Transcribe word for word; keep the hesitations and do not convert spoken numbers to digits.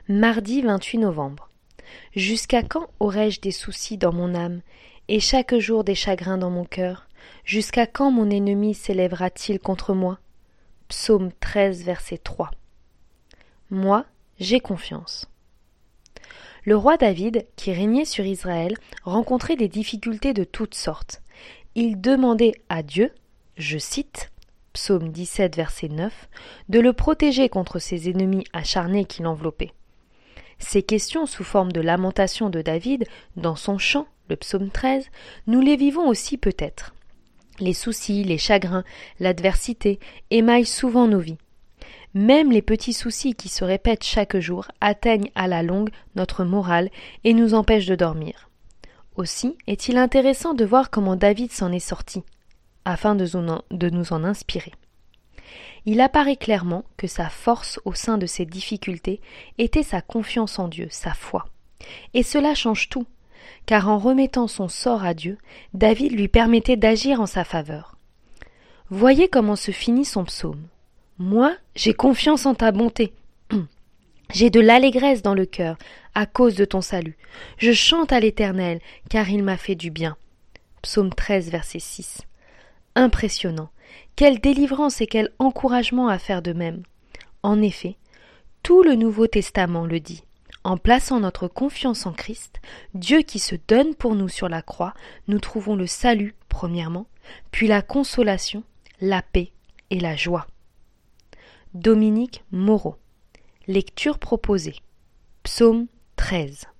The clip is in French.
Mardi vingt-huit novembre. Jusqu'à quand aurai-je des soucis dans mon âme, et chaque jour des chagrins dans mon cœur? Jusqu'à quand mon ennemi s'élèvera-t-il contre moi? Psaume treize, verset trois. Moi, j'ai confiance. Le roi David, qui régnait sur Israël, rencontrait des difficultés de toutes sortes. Il demandait à Dieu, je cite, Psaume dix-sept, verset neuf, de le protéger contre ses ennemis acharnés qui l'enveloppaient. Ces questions sous forme de lamentation de David, dans son chant, le psaume treize, nous les vivons aussi peut-être. Les soucis, les chagrins, l'adversité émaillent souvent nos vies. Même les petits soucis qui se répètent chaque jour atteignent à la longue notre morale et nous empêchent de dormir. Aussi est-il intéressant de voir comment David s'en est sorti, afin de nous en inspirer. Il apparaît clairement que sa force au sein de ces difficultés était sa confiance en Dieu, sa foi. Et cela change tout, car en remettant son sort à Dieu, David lui permettait d'agir en sa faveur. Voyez comment se finit son psaume. « Moi, j'ai confiance en ta bonté. J'ai de l'allégresse dans le cœur, à cause de ton salut. Je chante à l'Éternel, car il m'a fait du bien. » Psaume treize, verset six. Impressionnant. Quelle délivrance et quel encouragement à faire de même. En effet, tout le Nouveau Testament le dit. En plaçant notre confiance en Christ, Dieu qui se donne pour nous sur la croix, nous trouvons le salut, premièrement, puis la consolation, la paix et la joie. Dominique Moreau. Lecture proposée. Psaume treize.